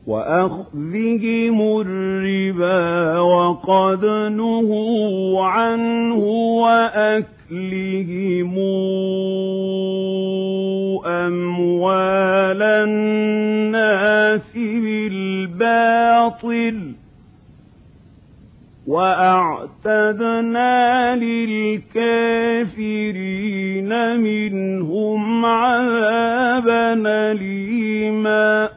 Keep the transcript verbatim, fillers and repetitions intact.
وأخذهم الربا وقد نهوا عنه وأكلهم أموال الناس بالباطل وأعتدنا للكافرين منهم عذابا أليما